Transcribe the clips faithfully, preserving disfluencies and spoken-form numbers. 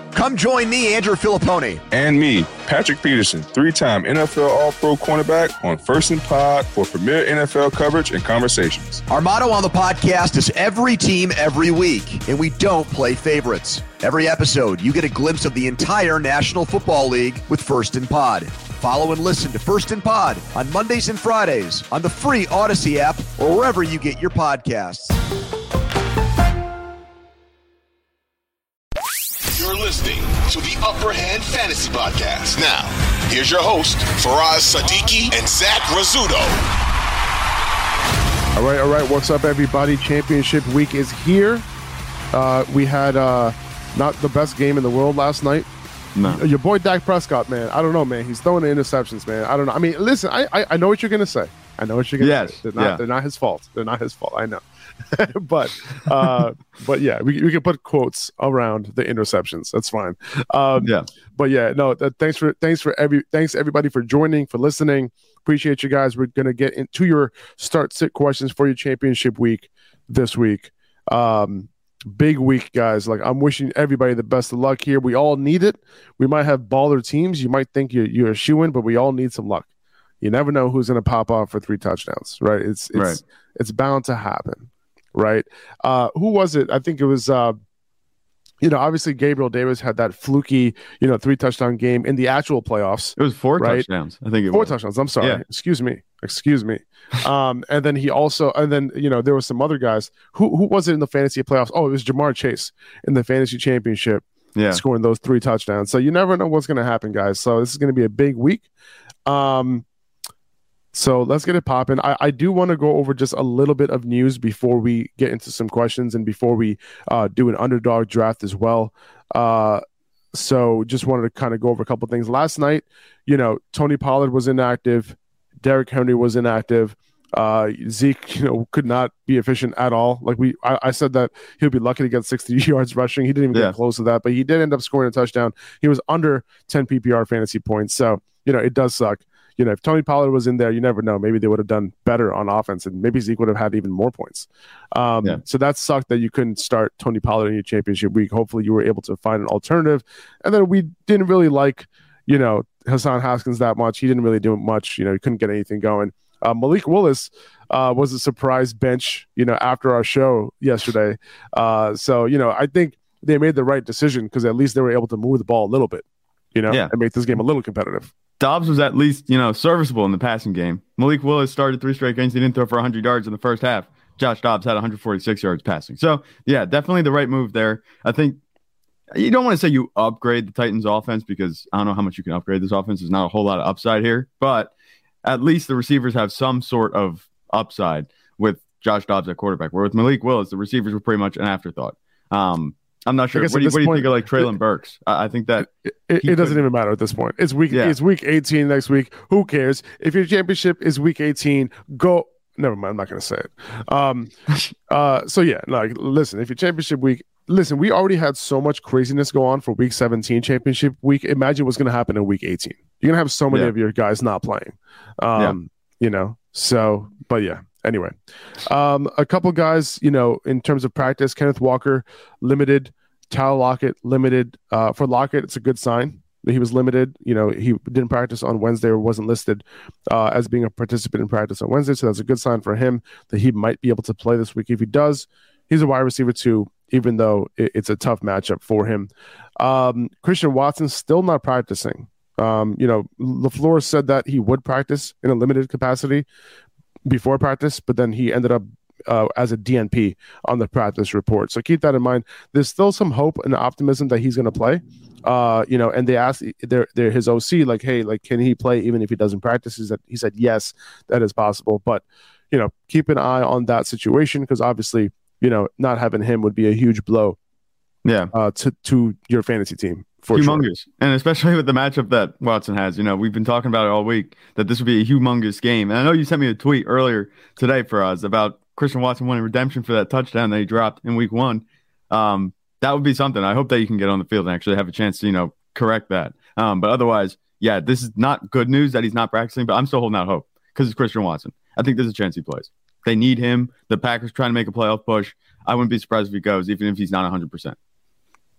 Come join me, Andrew Filipponi. And me, Patrick Peterson, three-time N F L All-Pro cornerback on First and Pod for premier N F L coverage and conversations. Our motto on the podcast is every team, every week, and we don't play favorites. Every episode, you get a glimpse of the entire National Football League with First and Pod. Follow and listen to First and Pod on Mondays and Fridays on the free Odyssey app or wherever you get your podcasts. You're listening to the Upper Hand Fantasy Podcast. Now, here's your host, Faraz Sadiki and Zach Rizzuto. All right, all right. What's up, everybody? Championship week is here. Uh, we had uh, not the best game in the world last night. No. Your boy Dak Prescott, man. I don't know, man. He's throwing the interceptions, man. I don't know. I mean, listen, I I, I know what you're going to say. I know what you're going to yes. say. They're not, yeah. they're not his fault. They're not his fault. I know. but uh, but yeah, we we can put quotes around the interceptions. That's fine. Um, yeah. But yeah, no. Th- thanks for thanks for every thanks everybody for joining, for listening. Appreciate you guys. We're gonna get into your start sit questions for your championship week this week. Um, big week, guys. Like, I'm wishing everybody the best of luck here. We all need it. We might have baller teams. You might think you're you're a shoo-in, but we all need some luck. You never know who's gonna pop off for three touchdowns, right? It's it's right. it's bound to happen. Right. Uh, who was it? I think it was, uh, you know, obviously Gabriel Davis had that fluky, you know, three touchdown game in the actual playoffs. It was four right? touchdowns. I think it four was. touchdowns. I'm sorry. Yeah. Excuse me. Excuse me. Um, and then he also, and then, you know, there was some other guys. Who who was it in the fantasy playoffs? Oh, it was Jamar Chase in the fantasy championship, yeah, scoring those three touchdowns. So you never know what's going to happen, guys. So this is going to be a big week. Um, So let's get it popping. I, I do want to go over just a little bit of news before we get into some questions and before we uh, do an underdog draft as well. Uh, so just wanted to kind of go over a couple of things. Last night, you know, Tony Pollard was inactive. Derrick Henry was inactive. Uh, Zeke, you know, could not be efficient at all. Like we, I, I said that he'll be lucky to get sixty yards rushing. He didn't even yeah. get close to that, but he did end up scoring a touchdown. He was under ten P P R fantasy points. So, you know, it does suck. You know, if Tony Pollard was in there, you never know. Maybe they would have done better on offense, and maybe Zeke would have had even more points. Um, yeah. So that sucked that you couldn't start Tony Pollard in your championship week. Hopefully you were able to find an alternative. And then we didn't really like, you know, Hassan Haskins that much. He didn't really do much. You know, he couldn't get anything going. Uh, Malik Willis uh, was a surprise bench, you know, after our show yesterday. Uh, so, you know, I think they made the right decision because at least they were able to move the ball a little bit, you know, yeah. and make this game a little competitive. Dobbs was at least, you know, serviceable in the passing game. Malik Willis started three straight games. He didn't throw for one hundred yards in the first half. Josh Dobbs had one hundred forty-six yards passing. So, yeah, definitely the right move there. I think you don't want to say you upgrade the Titans offense because I don't know how much you can upgrade this offense. There's not a whole lot of upside here, but at least the receivers have some sort of upside with Josh Dobbs at quarterback, where with Malik Willis, the receivers were pretty much an afterthought. Um, I'm not sure. What do you, what do you think of like Treylon Burks? I, I think that it, it, it doesn't even matter at this point. It's week. Yeah. It's week eighteen next week. Who cares? If your championship is week eighteen, go. Never mind. I'm not going to say it. Um. uh. So yeah. Like, listen. If your championship week, listen. We already had so much craziness go on for week seventeen championship week. Imagine what's going to happen in week eighteen. You're going to have so many yeah. of your guys not playing. Um. Yeah. You know. So, but yeah. Anyway, um, a couple guys, you know, in terms of practice, Kenneth Walker limited, Tyler Lockett limited. Uh, for Lockett, it's a good sign that he was limited. You know, he didn't practice on Wednesday or wasn't listed uh, as being a participant in practice on Wednesday, so that's a good sign for him that he might be able to play this week. If he does, he's a wide receiver too, even though it, it's a tough matchup for him. Um, Christian Watson still not practicing. Um, you know, LaFleur said that he would practice in a limited capacity before practice, but then he ended up uh, as a D N P on the practice report. So keep that in mind. There's still some hope and optimism that he's going to play. Uh, you know, and they asked their, their his O C, like, hey, like, can he play even if he doesn't practice? He said, he said yes, that is possible. But, you know, keep an eye on that situation because obviously, you know, not having him would be a huge blow. Yeah, uh, to to your fantasy team. For humongous. Sure. And especially with the matchup that Watson has. You know, we've been talking about it all week, that this would be a humongous game. And I know you sent me a tweet earlier today for us about Christian Watson winning redemption for that touchdown that he dropped in week one. Um, that would be something. I hope that you can get on the field and actually have a chance to, you know, correct that. Um, but otherwise, yeah, this is not good news that he's not practicing, but I'm still holding out hope because it's Christian Watson. I think there's a chance he plays. They need him. The Packers trying to make a playoff push. I wouldn't be surprised if he goes, even if he's not one hundred percent.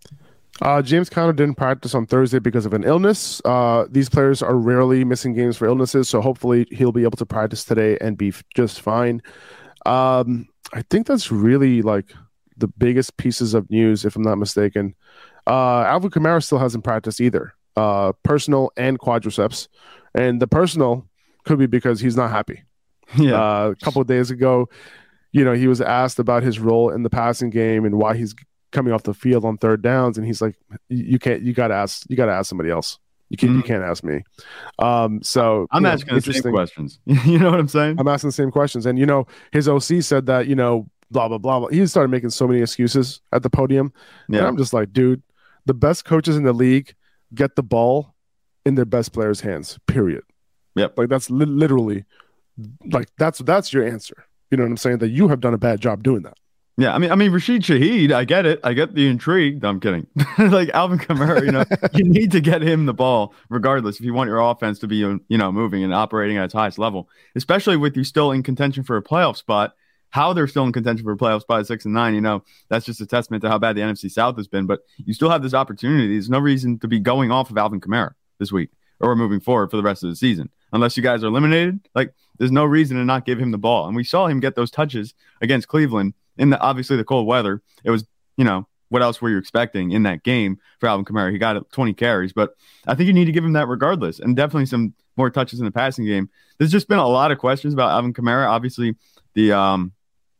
Uh, James Conner didn't practice on Thursday because of an illness. Uh, these players are rarely missing games for illnesses, so hopefully he'll be able to practice today and be f- just fine. Um, I think that's really like the biggest pieces of news, if I'm not mistaken. Uh, Alvin Kamara still hasn't practiced either, uh, personal and quadriceps. And the personal could be because he's not happy. Yeah. Uh, a couple of days ago, you know, he was asked about his role in the passing game and why he's coming off the field on third downs, and he's like, "You can't. You got to ask. You got to ask somebody else. You can't. Mm-hmm. You can't ask me." Um, so I'm asking know, the same questions. You know what I'm saying? I'm asking the same questions, and you know, his O C said that you know, blah blah blah blah. He started making so many excuses at the podium, yeah. And I'm just like, dude, the best coaches in the league get the ball in their best players' hands. Period. Yep. Like that's li- literally, like that's that's your answer. You know what I'm saying? That you have done a bad job doing that. Yeah, I mean, I mean, Rashid Shaheed, I get it. I get the intrigue. No, I'm kidding. Like Alvin Kamara, you know, you need to get him the ball regardless if you want your offense to be, you know, moving and operating at its highest level, especially with you still in contention for a playoff spot. How they're still in contention for a playoff spot at six and nine, you know, that's just a testament to how bad the N F C South has been. But you still have this opportunity. There's no reason to be going off of Alvin Kamara this week or moving forward for the rest of the season. Unless you guys are eliminated, like there's no reason to not give him the ball. And we saw him get those touches against Cleveland in the obviously the cold weather. It was, you know, what else were you expecting in that game for Alvin Kamara? He got twenty carries, but I think you need to give him that regardless, and definitely some more touches in the passing game. There's just been a lot of questions about Alvin Kamara. Obviously, the um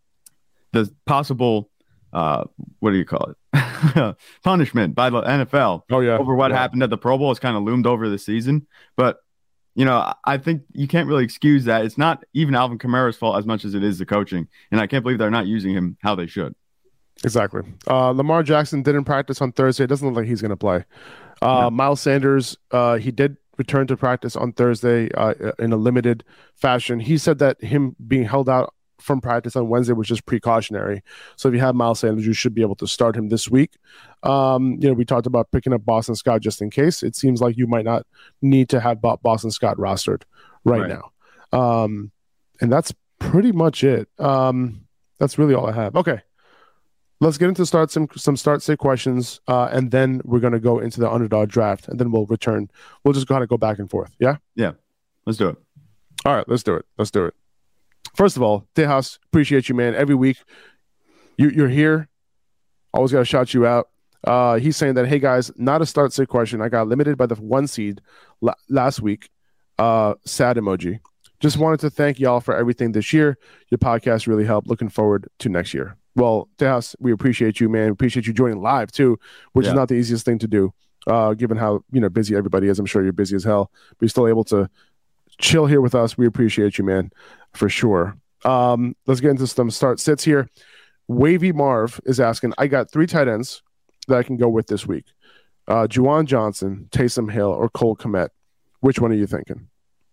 the possible uh what do you call it punishment by the N F L oh yeah over what yeah. happened at the Pro Bowl has kind of loomed over the season, but you know, I think you can't really excuse that. It's not even Alvin Kamara's fault as much as it is the coaching. And I can't believe they're not using him how they should. Exactly. Uh, Lamar Jackson didn't practice on Thursday. It doesn't look like he's going to play. Uh, no. Miles Sanders, uh, he did return to practice on Thursday uh, in a limited fashion. He said that him being held out from practice on Wednesday was just precautionary. So if you have Miles Sanders, you should be able to start him this week. Um, you know, we talked about picking up Boston Scott just in case. It seems like you might not need to have Boston Scott rostered right, right. now. Um, and that's pretty much it. Um, that's really all I have. Okay. Let's get into start some some start sit questions, uh, and then we're going to go into the underdog draft, and then we'll return. We'll just kind of go back and forth. Yeah? Yeah. Let's do it. All right. Let's do it. Let's do it. First of all, Tejas, appreciate you, man. Every week you, you're here. Always got to shout you out. Uh, he's saying that, hey, guys, not a start sit question. I got limited by the one seed la- last week. Uh, sad emoji. Just wanted to thank y'all for everything this year. Your podcast really helped. Looking forward to next year. Well, Tejas, we appreciate you, man. We appreciate you joining live, too, which yeah. is not the easiest thing to do, uh, given how you know busy everybody is. I'm sure you're busy as hell, but you're still able to chill here with us. We appreciate you, man, for sure. Um, let's get into some start sits here. Wavy Marv is asking, I got three tight ends that I can go with this week. Uh, Juwan Johnson, Taysom Hill, or Cole Kmet. Which one are you thinking?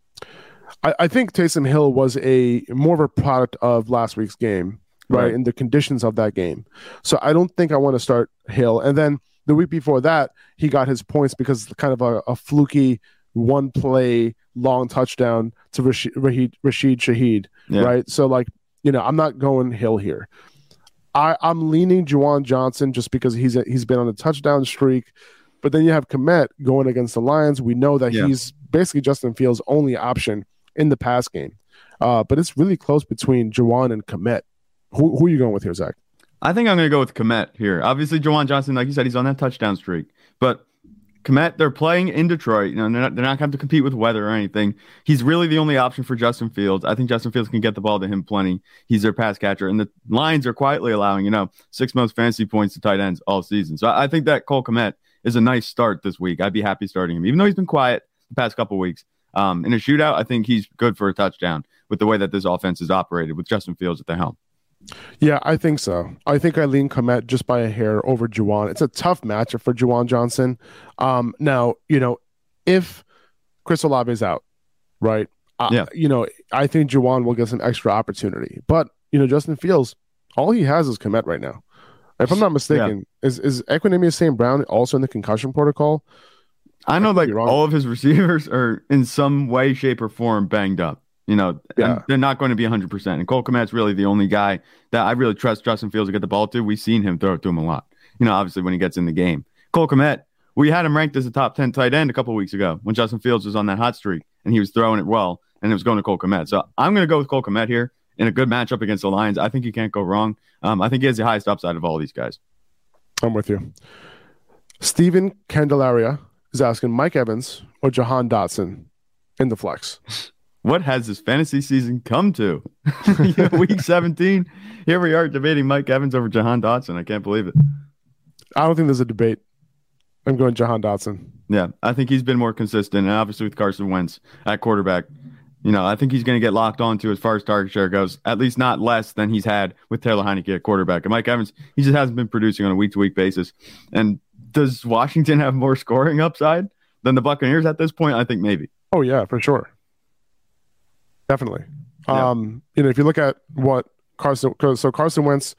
I, I think Taysom Hill was a more of a product of last week's game, right? right? In the conditions of that game. So I don't think I want to start Hill. And then the week before that, he got his points because kind of a, a fluky one play long touchdown to Rashid, Rashid Shaheed, yeah. right? So, like, you know, I'm not going Hill here. I, I'm leaning Juwan Johnson just because he's a, he's been on a touchdown streak. But then you have Kmet going against the Lions. We know that yeah. he's basically Justin Fields' only option in the pass game. Uh, but it's really close between Juwan and Kmet. Who, who are you going with here, Zach? I think I'm going to go with Kmet here. Obviously, Juwan Johnson, like you said, he's on that touchdown streak. But Kmet, they're playing in Detroit. You know, they're not, they're not going to have to compete with weather or anything. He's really the only option for Justin Fields. I think Justin Fields can get the ball to him plenty. He's their pass catcher. And the Lions are quietly allowing, you know, six most fantasy points to tight ends all season. So I think that Cole Kmet is a nice start this week. I'd be happy starting him, even though he's been quiet the past couple of weeks. Um, in a shootout, I think he's good for a touchdown with the way that this offense is operated with Justin Fields at the helm. Yeah, I think so. I think I lean Kmet just by a hair over Juwan. It's a tough matchup for Juwan Johnson. Um, now, you know, if Chris Olave is out, right? Uh, yeah. You know, I think Juwan will get some extra opportunity. But, you know, Justin Fields, all he has is Kmet right now. If I'm not mistaken, yeah. is is Equanimeous Saint Brown also in the concussion protocol? I know, like, all of his receivers are in some way, shape, or form banged up. You know, yeah. they're not going to be one hundred percent. And Cole Kmet's really the only guy that I really trust Justin Fields to get the ball to. We've seen him throw it to him a lot. You know, obviously when he gets in the game. Cole Kmet, we had him ranked as a top ten tight end a couple weeks ago when Justin Fields was on that hot streak and he was throwing it well and it was going to Cole Kmet. So I'm going to go with Cole Kmet here in a good matchup against the Lions. I think you can't go wrong. Um, I think he has the highest upside of all these guys. I'm with you. Steven Candelaria is asking Mike Evans or Jahan Dotson in the flex. What has this fantasy season come to? Week seventeen, here we are debating Mike Evans over Jahan Dotson. I can't believe it. I don't think there's a debate. I'm going Jahan Dotson. Yeah, I think he's been more consistent, and obviously with Carson Wentz at quarterback, you know, I think he's going to get locked onto as far as target share goes, at least not less than he's had with Taylor Heineke at quarterback. And Mike Evans, he just hasn't been producing on a week-to-week basis. And does Washington have more scoring upside than the Buccaneers at this point? I think maybe. Oh, yeah, for sure. Definitely. Yeah. Um, you know, if you look at what Carson, so Carson Wentz,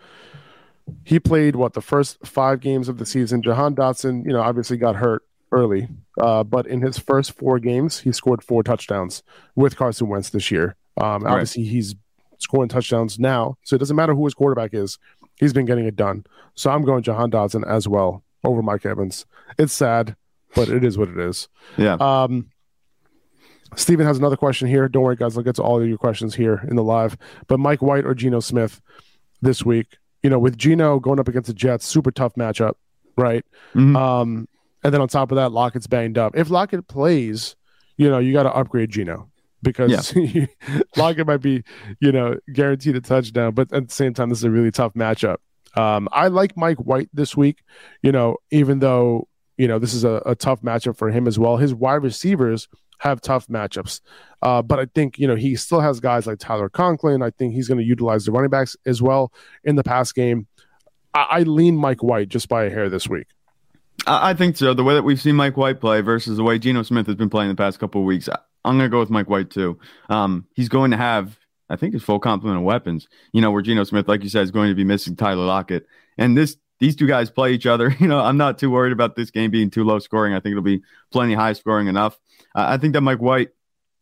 he played what the first five games of the season. Jahan Dotson, you know, obviously got hurt early, uh, but in his first four games, he scored four touchdowns with Carson Wentz this year. Um, right. Obviously, he's scoring touchdowns now, so it doesn't matter who his quarterback is. He's been getting it done. So I'm going Jahan Dotson as well over Mike Evans. It's sad, but it is what it is. Yeah. Um, Steven has another question here. Don't worry, guys. I'll get to all of your questions here in the live. But Mike White or Geno Smith this week? You know, with Geno going up against the Jets, super tough matchup, right? Mm-hmm. Um, and then on top of that, Lockett's banged up. If Lockett plays, you know, you got to upgrade Geno because yeah. Lockett might be, you know, guaranteed a touchdown. But at the same time, this is a really tough matchup. Um, I like Mike White this week, you know, even though, you know, this is a, a tough matchup for him as well. His wide receivers have tough matchups. Uh, but I think, you know, he still has guys like Tyler Conklin. I think he's going to utilize the running backs as well in the pass game. I, I lean Mike White just by a hair this week. I, I think so. The way that we've seen Mike White play versus the way Geno Smith has been playing the past couple of weeks, I'm going to go with Mike White too. Um, he's going to have, I think, his full complement of weapons, you know, where Geno Smith, like you said, is going to be missing Tyler Lockett. And this these two guys play each other. You know, I'm not too worried about this game being too low scoring. I think it'll be plenty high scoring enough. Uh, I think that Mike White,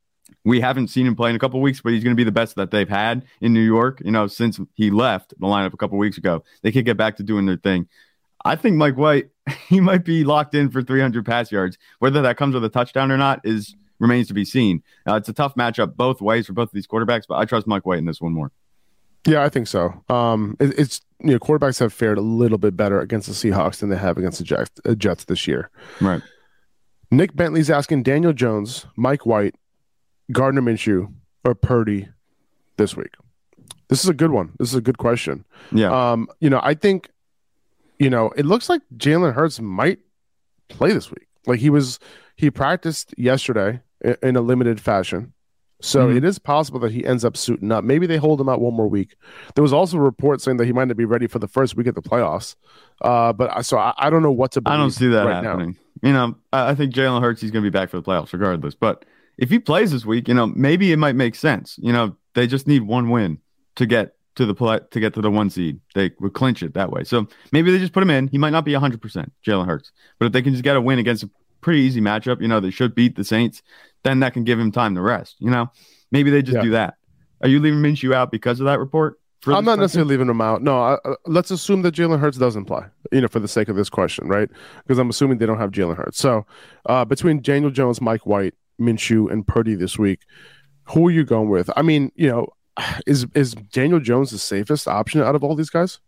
we haven't seen him play in a couple of weeks, but he's going to be the best that they've had in New York, you know, since he left the lineup a couple of weeks ago. They could get back to doing their thing. I think Mike White, he might be locked in for three hundred pass yards. Whether that comes with a touchdown or not is remains to be seen. Uh, it's a tough matchup both ways for both of these quarterbacks, but I trust Mike White in this one more. Yeah, I think so. Um, it, it's you know, quarterbacks have fared a little bit better against the Seahawks than they have against the Jets, uh, Jets this year. Right. Nick Bentley's asking Daniel Jones, Mike White, Gardner Minshew, or Purdy this week. This is a good one. This is a good question. Yeah. Um, you know, I think, you know, it looks like Jalen Hurts might play this week. Like he was, he practiced yesterday in, in a limited fashion. So mm-hmm. it is possible that he ends up suiting up. Maybe they hold him out one more week. There was also a report saying that he might not be ready for the first week of the playoffs. Uh, but so I, I don't know what to believe. I don't see that right happening. Now. You know, I, I think Jalen Hurts, he's going to be back for the playoffs regardless. But if he plays this week, you know, maybe it might make sense. You know, they just need one win to get to the play, to get to the one seed. They would clinch it that way. So maybe they just put him in. He might not be one hundred percent, Jalen Hurts. But if they can just get a win against a pretty easy matchup, you know, they should beat the Saints, then that can give him time to rest, you know? Maybe they just yeah. do that. Are you leaving Minshew out because of that report? I'm not necessarily leaving him out. No, I, uh, let's assume that Jalen Hurts doesn't play, you know, for the sake of this question, right? Because I'm assuming they don't have Jalen Hurts. So uh, between Daniel Jones, Mike White, Minshew, and Purdy this week, who are you going with? I mean, you know, is is Daniel Jones the safest option out of all these guys?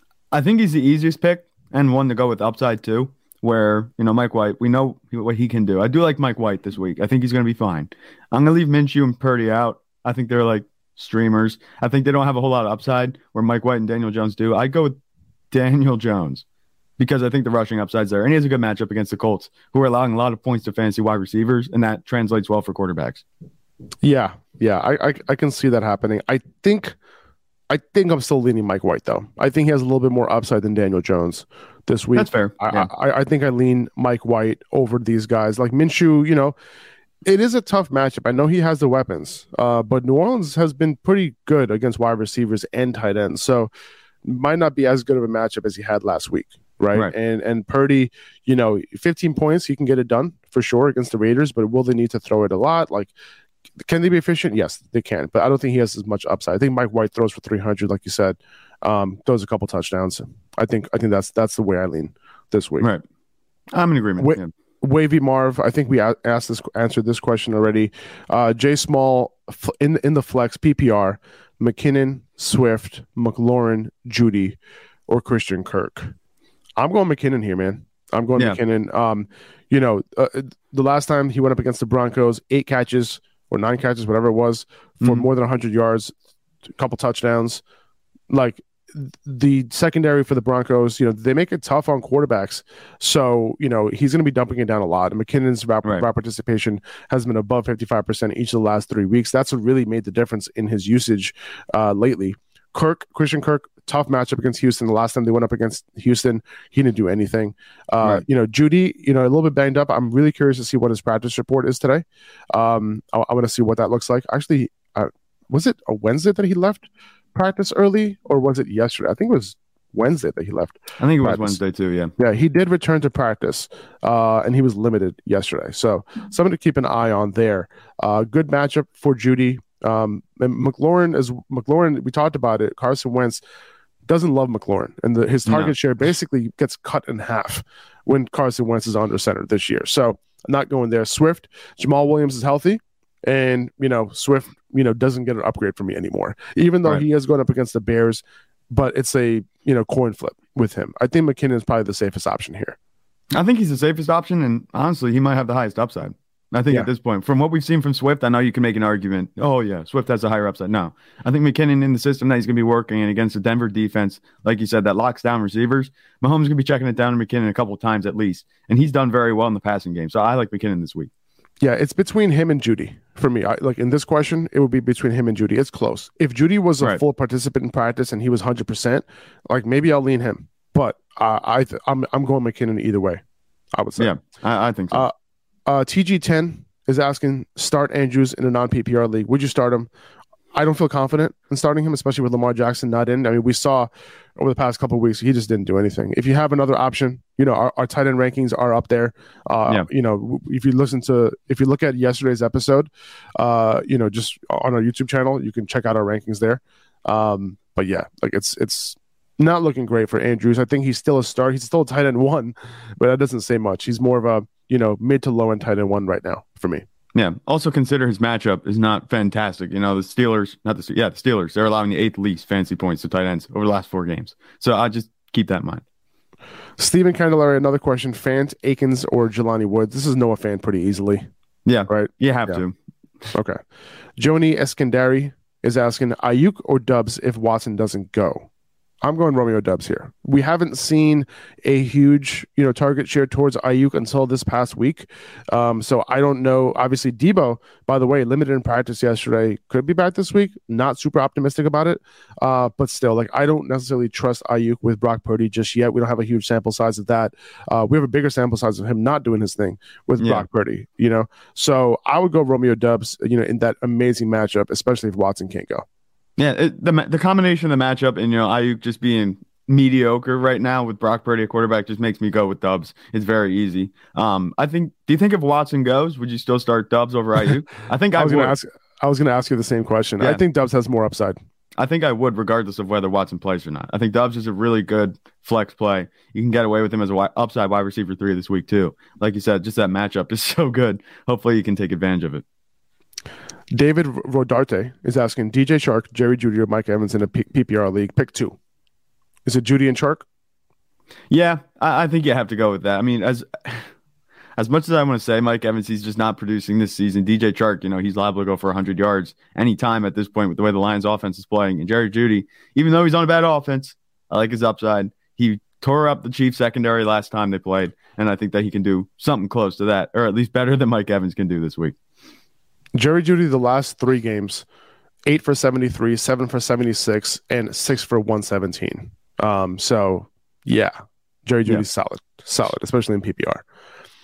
I think he's the easiest pick and one to go with upside too, where, you know, Mike White, we know what he can do. I do like Mike White this week. I think he's going to be fine. I'm going to leave Minshew and Purdy out. I think they're like streamers. I think they don't have a whole lot of upside where Mike White and Daniel Jones do. I go with Daniel Jones because I think the rushing upside's there. And he has a good matchup against the Colts, who are allowing a lot of points to fantasy wide receivers, and that translates well for quarterbacks. Yeah, yeah, I, I, I can see that happening. I think I think I'm still leaning Mike White, though. I think he has a little bit more upside than Daniel Jones this week. That's fair. Yeah. I, I, I think I lean Mike White over these guys. Like Minshew, you know, it is a tough matchup. I know he has the weapons, uh, but New Orleans has been pretty good against wide receivers and tight ends. So might not be as good of a matchup as he had last week, right? right. And and Purdy, you know, fifteen points, he can get it done for sure against the Raiders, but will they need to throw it a lot? Like, can they be efficient? Yes, they can, but I don't think he has as much upside. I think Mike White throws for three hundred, like you said, um, throws a couple touchdowns. I think I think that's that's the way I lean this week. Right. I'm in agreement. Wa- yeah. Wavy Marv, I think we a- asked this, answered this question already. Uh, Jay Small f- in in the flex P P R, McKinnon, Swift, McLaurin, Judy, or Christian Kirk. I'm going McKinnon here, man. I'm going Yeah. McKinnon. Um, you know, uh, the last time he went up against the Broncos, eight catches or nine catches, whatever it was, for Mhm. more than one hundred yards, a couple touchdowns. Like the secondary for the Broncos, you know, they make it tough on quarterbacks. So, you know, he's going to be dumping it down a lot. And McKinnon's rap, Right. rap participation has been above fifty-five percent each of the last three weeks. That's what really made the difference in his usage uh, lately. Kirk, Christian Kirk, tough matchup against Houston. The last time they went up against Houston, he didn't do anything. Uh, Right. You know, Judy, you know, a little bit banged up. I'm really curious to see what his practice report is today. Um, I, I want to see what that looks like. Actually, uh, was it a Wednesday that he left practice early, or was it yesterday? I think it was Wednesday that he left. I think it was practice. Wednesday too. Yeah. Yeah, he did return to practice, uh, and he was limited yesterday. So something to keep an eye on there. Uh, good matchup for Judy. Um, and McLaurin is McLaurin. We talked about it. Carson Wentz doesn't love McLaurin, and the, his target No. share basically gets cut in half when Carson Wentz is under center this year. So I'm not going there. Swift, Jamal Williams is healthy, and you know Swift, you know doesn't get an upgrade from me anymore, even though Right. he is going up against the Bears. But it's a you know coin flip with him. I think McKinnon is probably the safest option here. I think he's the safest option, and honestly, he might have the highest upside. I think Yeah. at this point, from what we've seen from Swift, I know you can make an argument. Oh yeah, Swift has a higher upside. No, I think McKinnon in the system that he's going to be working in against the Denver defense, like you said, that locks down receivers. Mahomes going to be checking it down to McKinnon a couple of times at least, and he's done very well in the passing game. So I like McKinnon this week. Yeah, it's between him and Judy for me. I, like in this question, it would be between him and Judy. It's close. If Judy was a Right. full participant in practice and he was one hundred percent, like maybe I'll lean him. But uh, I th- I'm I'm going McKinnon either way. I would say. Yeah, I, I think so. Uh, Uh, T G ten is asking, start Andrews in a non-P P R league. Would you start him? I don't feel confident in starting him, especially with Lamar Jackson not in. I mean, we saw over the past couple of weeks, he just didn't do anything. If you have another option, you know, our, our tight end rankings are up there. Uh, Yeah. You know, if you listen to, if you look at yesterday's episode, uh, you know, just on our YouTube channel, you can check out our rankings there. Um, but yeah, like it's, it's not looking great for Andrews. I think he's still a start. He's still a tight end one, but that doesn't say much. He's more of a, you know, mid to low end tight end one right now for me. Yeah. Also consider his matchup is not fantastic. You know, the Steelers, not the yeah, the Steelers, they're allowing the eighth least fantasy points to tight ends over the last four games. So I just keep that in mind. Stephen Candelaria, another question. Fant, Akins, or Jelani Woods? This is Noah Fant pretty easily. Yeah. Right. You have Yeah. to. Okay. Joni Eskandari is asking Ayuk or Dubs if Watson doesn't go. I'm going Romeo Dubs here. We haven't seen a huge, you know, target share towards Ayuk until this past week. Um, so I don't know. Obviously, Debo, by the way, limited in practice yesterday, could be back this week. Not super optimistic about it. Uh, but still, like, I don't necessarily trust Ayuk with Brock Purdy just yet. We don't have a huge sample size of that. Uh, we have a bigger sample size of him not doing his thing with Yeah. Brock Purdy, you know? So I would go Romeo Dubs, you know, in that amazing matchup, especially if Watson can't go. Yeah, it, the the combination of the matchup and you know Ayuk just being mediocre right now with Brock Purdy at quarterback just makes me go with Dubs. It's very easy. Um, I think. Do you think if Watson goes, would you still start Dubs over Ayuk? I think I, I was would. going to ask. I was going to ask you the same question. I Yeah. think Dubs has more upside. I think I would, regardless of whether Watson plays or not. I think Dubs is a really good flex play. You can get away with him as a wi- upside wide receiver three this week too. Like you said, just that matchup is so good. Hopefully, you can take advantage of it. David Rodarte is asking D J Shark, Jerry Jeudy, or Mike Evans in a P- PPR league. Pick two. Is it Jeudy and Shark? Yeah, I, I think you have to go with that. I mean, as as much as I want to say Mike Evans, he's just not producing this season. D J Chark, you know, he's liable to go for one hundred yards anytime at this point with the way the Lions offense is playing. And Jerry Jeudy, even though he's on a bad offense, I like his upside. He tore up the Chiefs secondary last time they played, and I think that he can do something close to that, or at least better than Mike Evans can do this week. Jerry Jeudy, the last three games, eight for seventy-three, seven for seventy-six, and six for one seventeen. Um, so, yeah, Jerry Judy's Yeah. solid, solid, especially in P P R.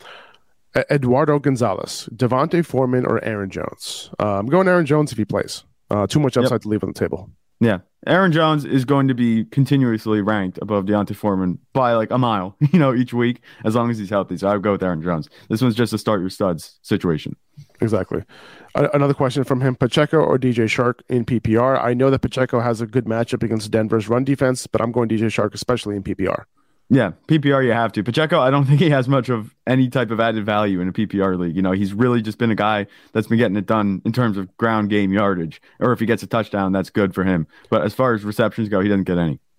E- Eduardo Gonzalez, Devontae Foreman, or Aaron Jones? Uh, I'm going Aaron Jones if he plays. Uh, too much upside Yep. to leave on the table. Yeah. Aaron Jones is going to be continuously ranked above Deontay Foreman by like a mile, you know, each week, as long as he's healthy. So I would go with Aaron Jones. This one's just a start your studs situation. Exactly. A- another question from him, Pacheco or D J Shark in P P R? I know that Pacheco has a good matchup against Denver's run defense, but I'm going D J Shark, especially in P P R. Yeah, P P R you have to. Pacheco, I don't think he has much of any type of added value in a P P R league. You know, he's really just been a guy that's been getting it done in terms of ground game yardage. Or if he gets a touchdown, that's good for him. But as far as receptions go, he doesn't get any.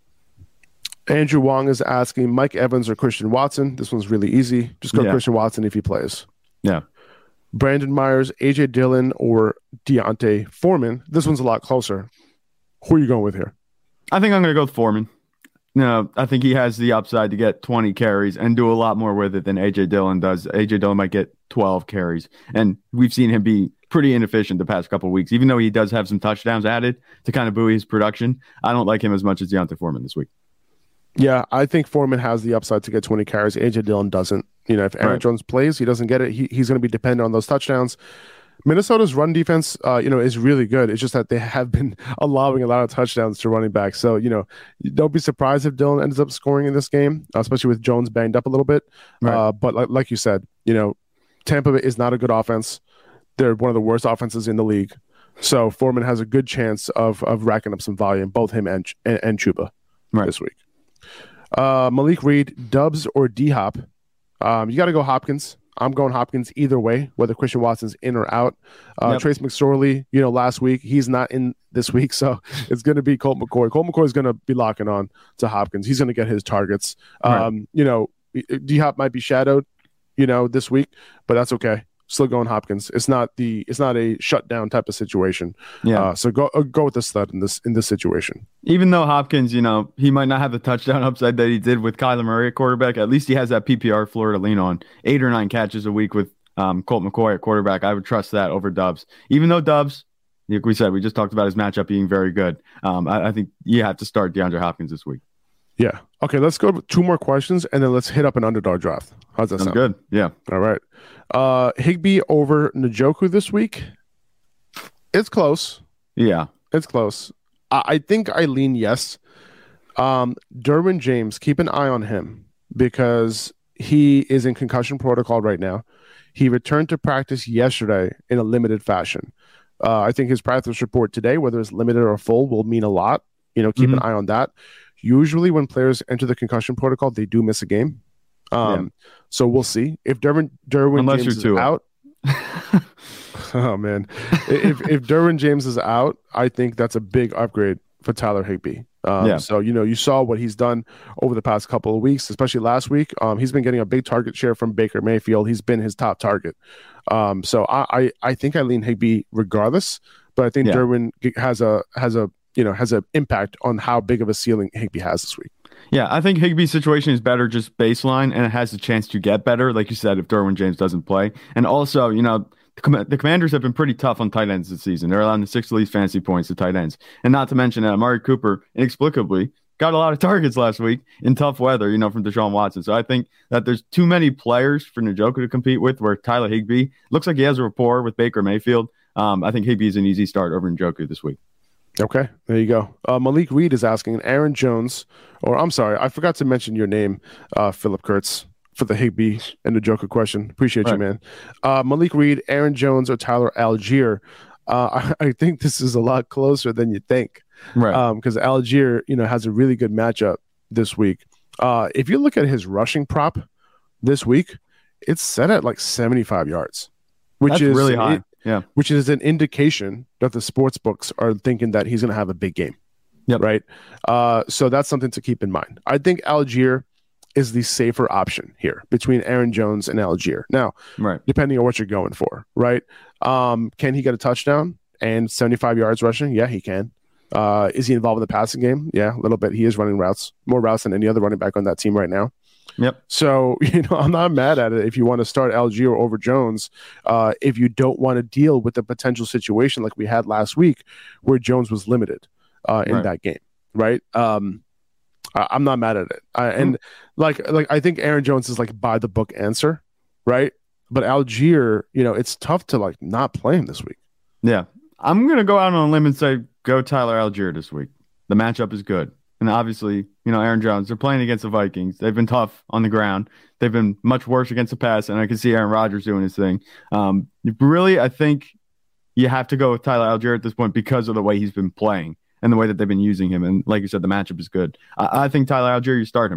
Andrew Wong is asking Mike Evans or Christian Watson. This one's really easy. Just go Yeah. Christian Watson if he plays. Yeah. Brandon Myers, A J Dillon, or Deontay Foreman. This one's a lot closer. Who are you going with here? I think I'm going to go with Foreman. No, I think he has the upside to get twenty carries and do a lot more with it than A J Dillon does. A J Dillon might get twelve carries, and we've seen him be pretty inefficient the past couple of weeks. Even though he does have some touchdowns added to kind of buoy his production, I don't like him as much as Deontay Foreman this week. Yeah, I think Foreman has the upside to get twenty carries. A J Dillon doesn't. You know, if Aaron Right. Jones plays, he doesn't get it. He, he's going to be dependent on those touchdowns. Minnesota's run defense, uh, you know, is really good. It's just that they have been allowing a lot of touchdowns to running backs. So, you know, don't be surprised if Dillon ends up scoring in this game, especially with Jones banged up a little bit. Right. Uh, but like, like you said, you know, Tampa is not a good offense. They're one of the worst offenses in the league. So Foreman has a good chance of of racking up some volume, both him and and, and Chuba Right. this week. Uh, Malik Reed, Dubs or D-Hop? Um, you got to go Hopkins. I'm going Hopkins either way, whether Christian Watson's in or out. Uh, Yep. Trace McSorley, you know, last week, he's not in this week, so it's going to be Colt McCoy. Colt McCoy is going to be locking on to Hopkins. He's going to get his targets. Right. Um, you know, D-Hop might be shadowed, you know, this week, but that's okay. Still going Hopkins. It's not the it's not a shutdown type of situation. Yeah. Uh, so go uh, go with the stud in this in this situation. Even though Hopkins, you know, he might not have the touchdown upside that he did with Kyler Murray at quarterback, at least he has that P P R floor to lean on. Eight or nine catches a week with um, Colt McCoy at quarterback. I would trust that over Dubs. Even though Dubs, like we said, we just talked about his matchup being very good. Um, I, I think you have to start DeAndre Hopkins this week. Yeah. Okay, let's go with two more questions, and then let's hit up an underdog draft. How's that Sounds sound? good. Yeah. All right. Uh, Higbee over Njoku this week. It's close. Yeah. It's close. I, I think I lean yes. Um, Derwin James, keep an eye on him because he is in concussion protocol right now. He returned to practice yesterday in a limited fashion. Uh, I think his practice report today, whether it's limited or full, will mean a lot. You know, keep Mhm. an eye on that. Usually when players enter the concussion protocol, they do miss a game. Um, so we'll see if Derwin Derwin Unless James is you're Tua. out. Oh man, if if Derwin James is out, I think that's a big upgrade for Tyler Higbee. Um, Yeah. So you know, you saw what he's done over the past couple of weeks, especially last week. Um, he's been getting a big target share from Baker Mayfield. He's been his top target. Um, so I, I I think I lean Higbee regardless, but I think Yeah. Derwin has a has a you know has an impact on how big of a ceiling Higbee has this week. Yeah, I think Higbee's situation is better just baseline, and it has a chance to get better, like you said, if Derwin James doesn't play. And also, you know, the, com- the Commanders have been pretty tough on tight ends this season. They're allowing the sixth least fantasy points to tight ends. And not to mention that Amari Cooper, inexplicably, got a lot of targets last week in tough weather, you know, from Deshaun Watson. So I think that there's too many players for Njoku to compete with, where Tyler Higbee looks like he has a rapport with Baker Mayfield. Um, I think Higbee is an easy start over Njoku this week. Okay, there you go. Uh, Malik Reed is asking Aaron Jones, or I'm sorry, I forgot to mention your name, uh, Philip Kurtz, for the Higbee and the Joker question. Appreciate you, Right. man. Uh, Malik Reed, Aaron Jones, or Tyler Algier. Uh, I, I think this is a lot closer than you think, Right. because Algier, you know, has a really good matchup this week. Uh, if you look at his rushing prop this week, it's set at like seventy-five yards, which That's is really high. it- Yeah. which is an indication that the sports books are thinking that he's going to have a big game. Yep. Right. Uh, so that's something to keep in mind. I think Algier is the safer option here between Aaron Jones and Algier. Now, Right. depending on what you're going for, right? Um, can he get a touchdown and seventy-five yards rushing? Yeah, he can. Uh, is he involved in the passing game? Yeah, a little bit. He is running routes, more routes than any other running back on that team right now. Yep. So, you know, I'm not mad at it if you want to start Algier over Jones, uh, if you don't want to deal with the potential situation like we had last week where Jones was limited uh, in Right. that game, right? Um, I, I'm not mad at it. I, and like, like I think Aaron Jones is like by the book answer, right? But Algier, you know, it's tough to like not play him this week. Yeah. I'm going to go out on a limb and say go Tyler Algier this week. The matchup is good. And obviously, you know, Aaron Jones, they're playing against the Vikings. They've been tough on the ground. They've been much worse against the pass, and I can see Aaron Rodgers doing his thing. Um, really, I think you have to go with Tyler Algier at this point because of the way he's been playing and the way that they've been using him. And like you said, the matchup is good. I, I think Tyler Algier, you start him.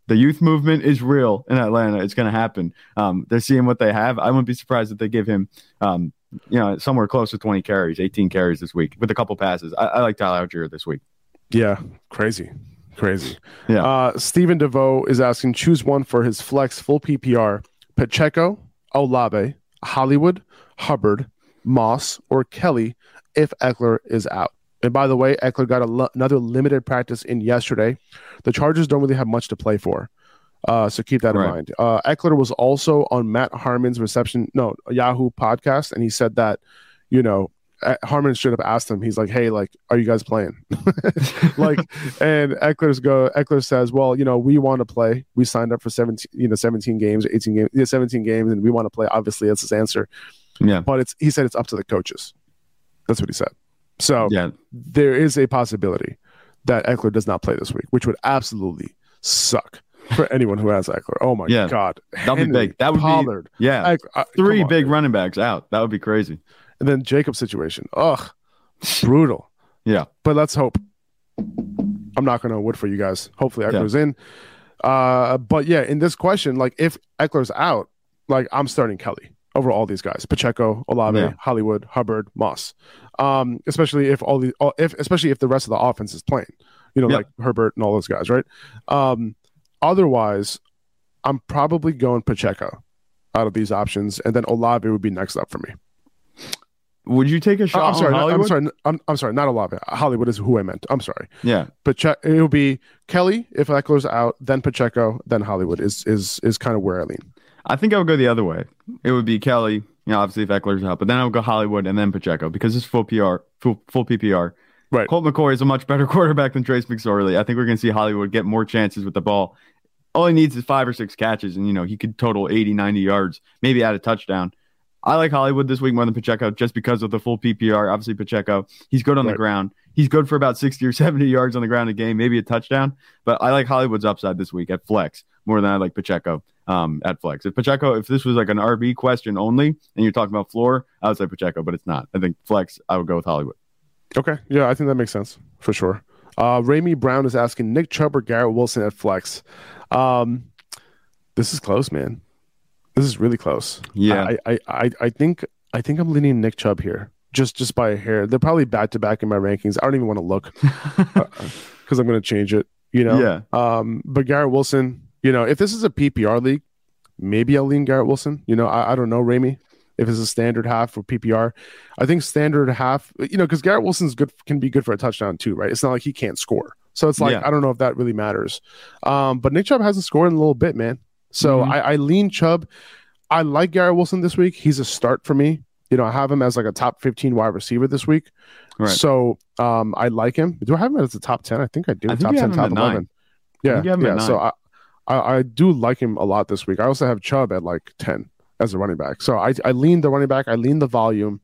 The youth movement is real in Atlanta. It's going to happen. Um, they're seeing what they have. I wouldn't be surprised if they give him, um, you know, somewhere close to twenty carries, eighteen carries this week with a couple passes. I, I like Tyler Algier this week. Yeah, crazy. Crazy. Yeah. Uh, Stephen DeVoe is asking, choose one for his flex full P P R: Pacheco, Olave, Hollywood, Hubbard, Moss, or Kelly if Eckler is out. And by the way, Eckler got a lo- another limited practice in yesterday. The Chargers don't really have much to play for. Uh, so keep that in right. mind. Uh, Eckler was also on Matt Harmon's reception, no, Yahoo podcast. And he said that, you know, Harmon straight up asked him, he's like, hey, like, are you guys playing? Like, and Eckler's go, Eckler says, well, you know, we want to play. We signed up for seventeen, you know, seventeen games, eighteen games, yeah, seventeen games, and we want to play. Obviously, that's his answer. Yeah. But it's, he said it's up to the coaches. That's what he said. So yeah. there is a possibility that Eckler does not play this week, which would absolutely suck for anyone who has Eckler. Oh my yeah. God. That'll Henry, be big. That would Pollard, be, yeah. Eckler, uh, Three on, big man. running backs out. That would be crazy. And then Jacob's situation. Ugh, brutal. Yeah. But let's hope. I'm not going to wood for you guys. Hopefully Eckler's yeah. in. Uh, but yeah, in this question, like if Eckler's out, like I'm starting Kelly over all these guys: Pacheco, Olave, yeah. Hollywood, Hubbard, Moss. Um, especially if all the, if especially if the rest of the offense is playing, you know, yep. like Herbert and all those guys, right? Um, otherwise, I'm probably going Pacheco out of these options, and then Olave would be next up for me. Would you take a shot? Uh, I'm sorry. on Hollywood? I'm sorry. I'm, I'm sorry. Not Olave. Hollywood is who I meant. I'm sorry. Yeah. Pache- it will be Kelly if Eckler's out, then Pacheco, then Hollywood is is is kind of where I lean. I think I would go the other way. It would be Kelly, you know, obviously if Eckler's out, but then I would go Hollywood and then Pacheco because it's full P R, full full P P R. Right. Colt McCoy is a much better quarterback than Trace McSorley. I think we're going to see Hollywood get more chances with the ball. All he needs is five or six catches, and you know he could total eighty, ninety yards, maybe add a touchdown. I like Hollywood this week more than Pacheco just because of the full P P R. Obviously, Pacheco, he's good on right. the ground. He's good for about sixty or seventy yards on the ground a game, maybe a touchdown. But I like Hollywood's upside this week at flex more than I like Pacheco um, at flex. If Pacheco, if this was like an R B question only and you're talking about floor, I would say Pacheco, but it's not. I think flex, I would go with Hollywood. Okay. Yeah, I think that makes sense for sure. Uh, Ramey Brown is asking Nick Chubb or Garrett Wilson at flex. Um, this is close, man. This is really close. Yeah, I, I, I, I think I think I'm leaning Nick Chubb here, just just by a hair. They're probably back to back in my rankings. I don't even want to look because I'm going to change it. You know. Yeah. Um, but Garrett Wilson, you know, if this is a P P R league, maybe I'll lean Garrett Wilson. You know, I, I don't know, Ramey. If it's a standard half for P P R, I think standard half. You know, because Garrett Wilson's good can be good for a touchdown too, right? It's not like he can't score. So it's like yeah. I don't know if that really matters. Um, but Nick Chubb hasn't scored in a little bit, man. So mm-hmm. I, I lean Chubb. I like Garrett Wilson this week. He's a start for me. You know, I have him as like a top fifteen wide receiver this week. Right. So um, I like him. Do I have him as a top ten? I think I do. I think top ten, top nine. eleven. Yeah, yeah. So I, I I do like him a lot this week. I also have Chubb at like ten as a running back. So I I lean the running back. I lean the volume.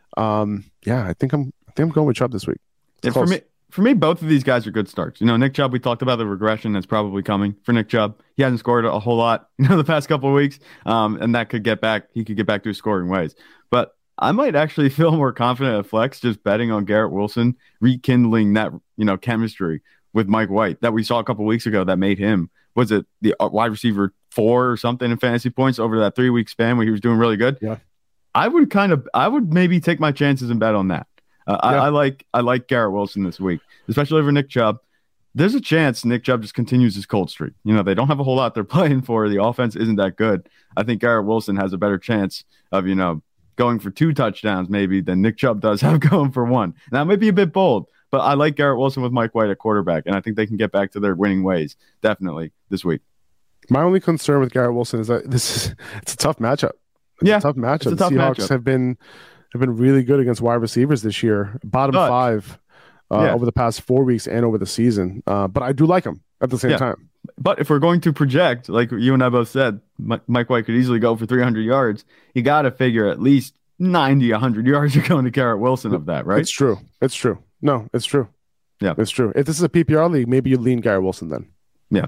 Um, yeah, I think I'm I think I'm going with Chubb this week. Yeah, for me. For me, both of these guys are good starts. You know, Nick Chubb, we talked about the regression that's probably coming for Nick Chubb. He hasn't scored a whole lot, you know, the past couple of weeks, um, and that could get back. He could get back to his scoring ways. But I might actually feel more confident at flex just betting on Garrett Wilson rekindling that, you know, chemistry with Mike White that we saw a couple of weeks ago that made him, was it the wide receiver four or something in fantasy points over that three week span where he was doing really good? Yeah, I would kind of, I would maybe take my chances and bet on that. Uh, yeah. I, I like I like Garrett Wilson this week, especially over Nick Chubb. There's a chance Nick Chubb just continues his cold streak. You know, they don't have a whole lot they're playing for. The offense isn't that good. I think Garrett Wilson has a better chance of, you know, going for two touchdowns maybe than Nick Chubb does have going for one. Now, that might be a bit bold, but I like Garrett Wilson with Mike White at quarterback, and I think they can get back to their winning ways definitely this week. My only concern with Garrett Wilson is that this is it's a tough matchup. It's yeah, a tough matchup. It's a tough the Seahawks matchup. have been have been really good against wide receivers this year, bottom but, five uh, yeah. over the past four weeks and over the season. Uh, but I do like him at the same yeah. time. But if we're going to project, like you and I both said, Mike White could easily go for three hundred yards. You got to figure at least ninety, one hundred yards are going to Garrett Wilson of that, right? It's true. It's true. No, it's true. Yeah, it's true. If this is a P P R league, maybe you lean Garrett Wilson then. Yeah.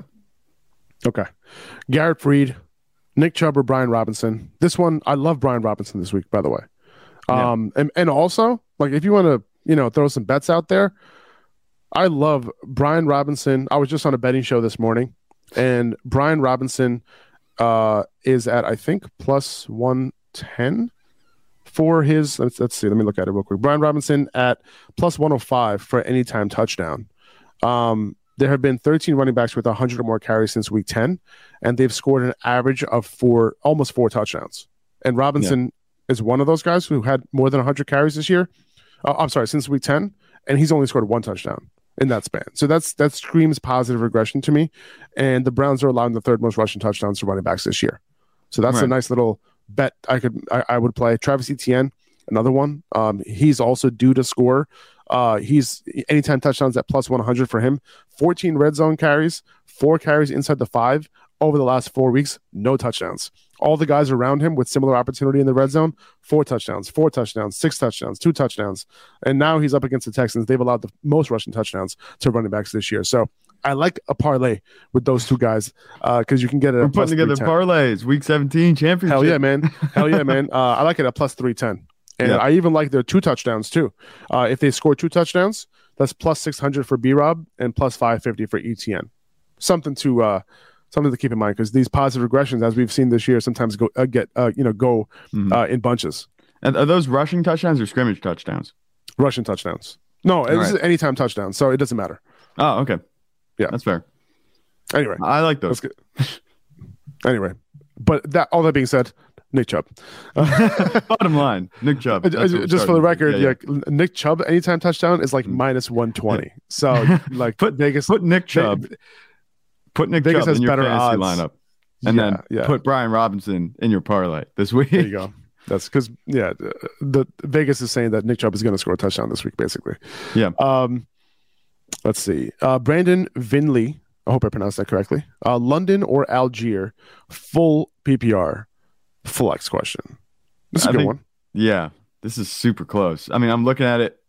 Okay. Garrett Freed, Nick Chubb or Brian Robinson. This one, I love Brian Robinson this week, by the way. Yeah. Um, and, and also, like, if you want to, you know, throw some bets out there, I love Brian Robinson. I was just on a betting show this morning, And Brian Robinson uh, is at, I think, plus one ten for his, let's, let's see, let me look at it real quick. Brian Robinson at plus one oh five for anytime touchdown. Um, there have been thirteen running backs with one hundred or more carries since week ten, and they've scored an average of four, almost four touchdowns. And Robinson yeah. is one of those guys who had more than one hundred carries this year. Uh, I'm sorry, since week ten, and he's only scored one touchdown in that span. So that's that screams positive regression to me. And the Browns are allowing the third most rushing touchdowns to running backs this year. So that's right. a nice little bet I could I, I would play. Travis Etienne, another one. Um, he's also due to score. Uh, he's anytime touchdowns at plus one hundred for him. fourteen red zone carries, four carries inside the five over the last four weeks, no touchdowns. All the guys around him with similar opportunity in the red zone, four touchdowns, four touchdowns, six touchdowns, two touchdowns. And now he's up against the Texans. They've allowed the most rushing touchdowns to running backs this year. So I like a parlay with those two guys because uh, you can get it. We're putting together parlays, week seventeen championship. Hell yeah, man. Hell yeah, man. Uh, I like it at plus three ten. And yeah. I even like their two touchdowns too. Uh, if they score two touchdowns, that's plus six hundred for B-Rob and plus five fifty for E T N. Something to uh, something to keep in mind because these positive regressions, as we've seen this year, sometimes go uh, get uh, you know go mm-hmm. uh, in bunches. And are those rushing touchdowns or scrimmage touchdowns? Rushing touchdowns. No, this right. is anytime touchdown, so it doesn't matter. Oh, okay. Yeah, that's fair. Anyway, I like those. Anyway, but that all that being said. Nick Chubb. Bottom line, Nick Chubb. Just for the record, yeah, yeah. yeah, Nick Chubb anytime touchdown is like mm. minus one twenty. So like put Vegas, put Nick Chubb, they, put Nick Vegas Chubb has in your better fantasy odds. lineup, and yeah, then yeah. put Brian Robinson in your parlay this week. There you go. That's because yeah, the, the Vegas is saying that Nick Chubb is going to score a touchdown this week, basically. Yeah. Um, let's see. Uh, Brandon Vinley. I hope I pronounced that correctly. Uh, London or Algier, full P P R. Flex question. This is a I good think, one. Yeah, this is super close. I mean, I'm looking at it.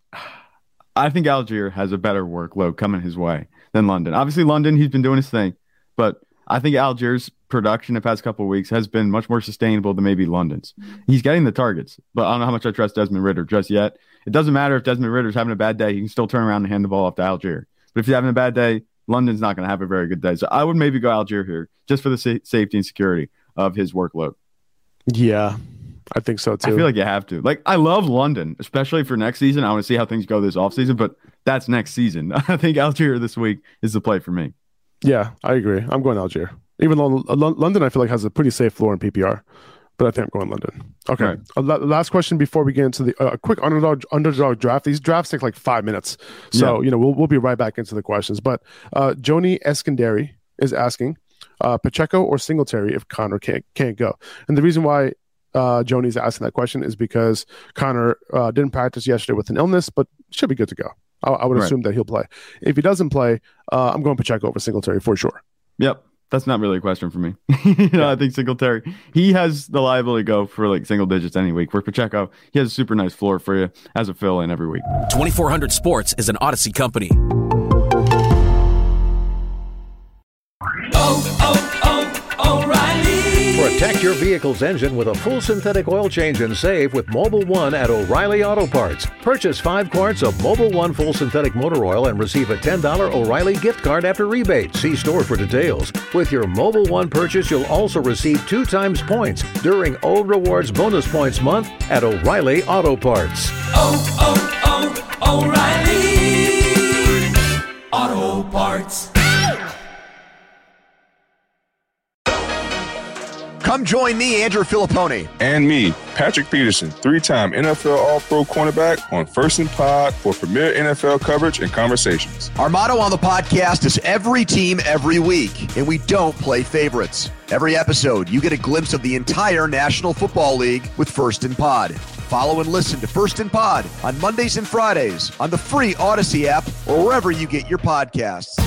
I think Algier has a better workload coming his way than London. Obviously, London, he's been doing his thing, but I think Algier's production the past couple of weeks has been much more sustainable than maybe London's. He's getting the targets, but I don't know how much I trust Desmond Ridder just yet. It doesn't matter if Desmond Ridder's having a bad day. He can still turn around and hand the ball off to Algier. But if he's having a bad day, London's not going to have a very good day. So I would maybe go Algier here just for the sa- safety and security of his workload. Yeah, I think so too. I feel like you have to. Like, I love London, especially for next season. I want to see how things go this offseason, but that's next season. I think Algier this week is the play for me. Yeah, I agree. I'm going Algier. Even though London, I feel like, has a pretty safe floor in P P R, but I think I'm going London. Okay. Right. Uh, last question before we get into the uh, quick underdog underdog draft. These drafts take like five minutes, so yeah. you know we'll we'll be right back into the questions. But uh, Joni Eskandari is asking. Uh, Pacheco or Singletary if Connor can't can't go. And the reason why uh, Joni's asking that question is because Connor uh, didn't practice yesterday with an illness, but should be good to go. I, I would right. assume that he'll play. If he doesn't play, uh, I'm going Pacheco over Singletary for sure. Yep. That's not really a question for me. you know, I think Singletary, he has the liability to go for like single digits any week. For Pacheco, he has a super nice floor for you as a fill-in every week. twenty-four hundred Sports is an Odyssey company. Oh, oh, oh, O'Reilly. Protect your vehicle's engine with a full synthetic oil change and save with Mobil one at O'Reilly Auto Parts. Purchase five quarts of Mobil one full synthetic motor oil and receive a ten dollars O'Reilly gift card after rebate. See store for details. With your Mobil one purchase, you'll also receive two times points during O Rewards Bonus Points Month at O'Reilly Auto Parts. Oh, oh, oh, O'Reilly Auto Parts. Come join me, Andrew Filippone. And me, Patrick Peterson, three-time N F L All-Pro cornerback on First and Pod for premier N F L coverage and conversations. Our motto on the podcast is every team, every week, and we don't play favorites. Every episode, you get a glimpse of the entire National Football League with First and Pod. Follow and listen to First and Pod on Mondays and Fridays on the free Odyssey app or wherever you get your podcasts.